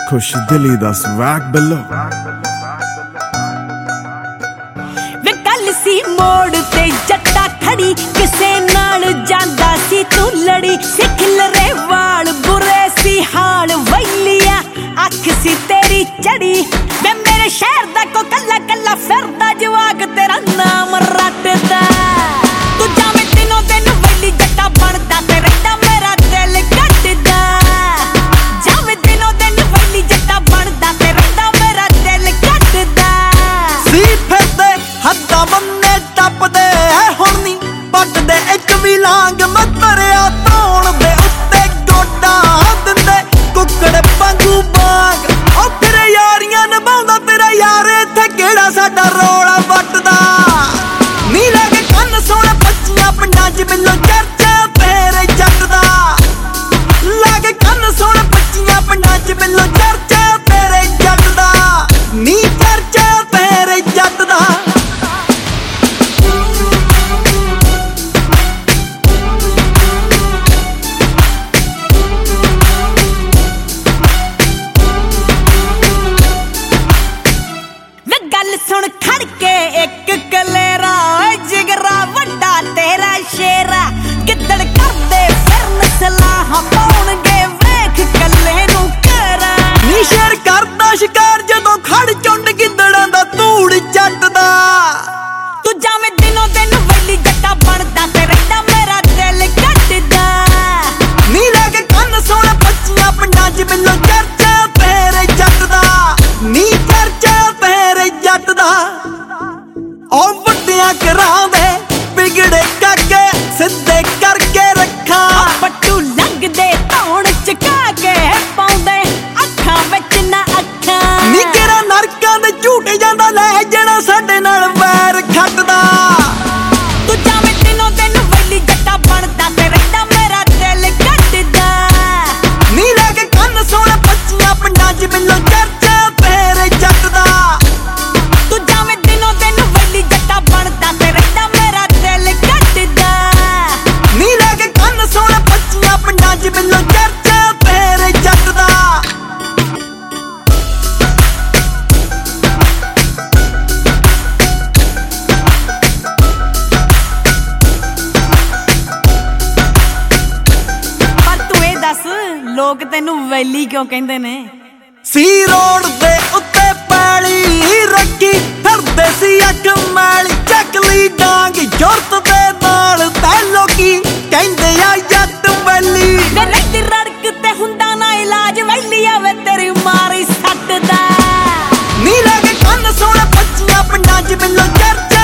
खुश दिली दा स्वैग बिल्लो वे कल सी मोड़ ते जट्टा खड़ी किसे नाल जांदा सी तू लड़ी सिख लरे वाल बुरे सी हाल वैलिया अख सी तेरी चढ़ी वे मेरे शहर दा को कल्ला कल्ला फिरदा जवाग तेरा नाम रटदा तू जावे दिनों दिन वैली जट्टा बनदा ते रहदा मेरा दिल कटदा जावे दिनों दिन वैली जट्टा बनदा ते रहदा मेरा दिल कटदा सी फिरदे हद्दां बन्ने टपदे हुण नी पटदे इक भी लांग मतरिया धौण दे उत्ते गोडा दिंदे कुक्कड़ वांगू बांग ओ फिर यारियां निभाउंदा तेरा यार इत्थे किहड़ा साडा रौला वटदा नी लागे कंन सोहणे पच्चियां पिंडां च मिलो चर्चा तेरे जट दा लागे कंन सोहणे पच्चियां पिंडां च मिलो चर्चा तेरे जट दा नी चर्चा तेरे जट दा गल सुन खड़के एक कलेरा जिगरा वड्डा तेरा शेरा किदड़ करदे फिरन सलाह पाउणगे वेख कल्ले नू करा नी शेर करदा शिकार जदों खड़ चुंड गिद्दड़ां दा धूड़ चटदा तू जावे दिनों दिन वैली जट्टा बनदा ते रहदा मेरा दिल कटदा नी लागे कंन सोहणे पच्चियां पिंडां च मिलो चर्चा तेरे जट दा नी चर्चा तेरे जट दा ओ वड्डियां करांदे बिगड़े काके सिद्धे करके रखा पट्टू लंघदे धौण चका के पाउंदे अखां विच ना अखां नी केरा नरकां दे झूटे जांदा ले जणा साडे नाल वैर खटदा तू जावे दिनों दिन वैली जट्टा बनदा ते रहदा मेरा दिल कटदा नी लागे कंन सोहणे पच्चियां पिंडां च मिलो चर्चा तेरे जट दा तू जावे दिनों दिन वैली जट्टा बनदा ते रहदा मेरा दिल कटदा नी लागे कंन सोहणे पच्चियां पिंडां च मिलो चर्चा तेरे जट दा पर तू ਇਹ ਦੱਸ ਲੋਕ ਤੈਨੂੰ ਵੈਲੀ ਕਿਉਂ ਕਹਿੰਦੇ ਨੇ सी रोड दे उत्ते पैली रखी फिरदे सी अख मैली चक ली डांग जुरत दे नाल तै लोकी कहंदे आ जट वैली ਤੇ ਰਹਿਦੀ ਰੜਕ ਤੇ ਹੁੰਦਾ ਨਾ ਇਲਾਜ ਵੈਲੀ ਆਵੇ ਤੇਰੀ ਮਾਰੀ ਸੱਟ ਦਾ नी लागे कंन सोहणे पच्चियां पिंडां च मिलो चर्चा